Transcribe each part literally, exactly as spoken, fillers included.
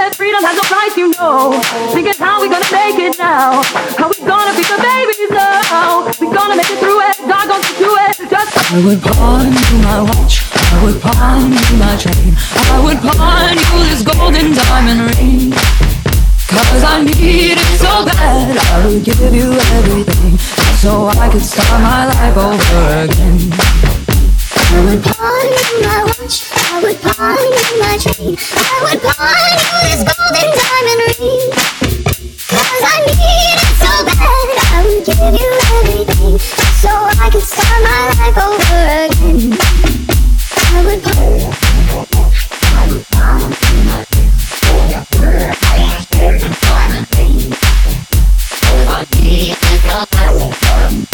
it. Freedom has no price, you know. Thinking how we gonna make it now. How we gonna feed the babies now. We gonna make it through it. God gon' see to it. Just I would pawn you my watch. I would pawn you my chain. I would pawn you this golden diamond ring. Cause I need it so bad. I would give you everything so I could start my life over again. I would pawn you my watch, I would pawn you my chain, I would pawn you this golden diamond ring. Cause I need it so bad, I would give you everything so I could start my life over again. I would pawn you my watch, I would pawn you my chain, I would pawn you this golden diamond ring. Cause I need it so bad,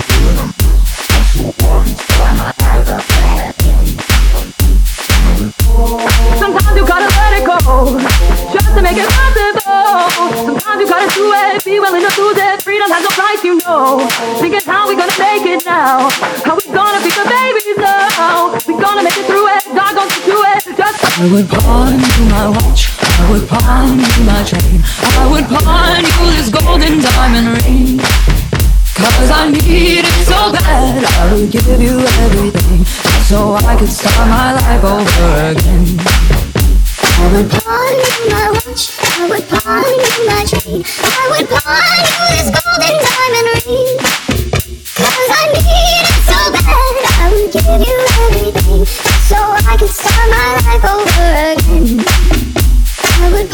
sometimes you gotta let it go, just to make it possible. Sometimes you gotta do it, be willing to lose it. Freedom has no price, you know. Thinking how we gonna make it now. How we gonna feed the babies now. We gonna make it through it, God gon' see to it. Just I would pawn you my watch, I would pawn you my chain, I would pawn you this golden diamond ring. Cause I need it so bad, I would give you everything so I could start my life over again. I would pawn you my watch, I would pawn you my chain, I would pawn you this golden diamond ring. Cause I need it so bad, I would give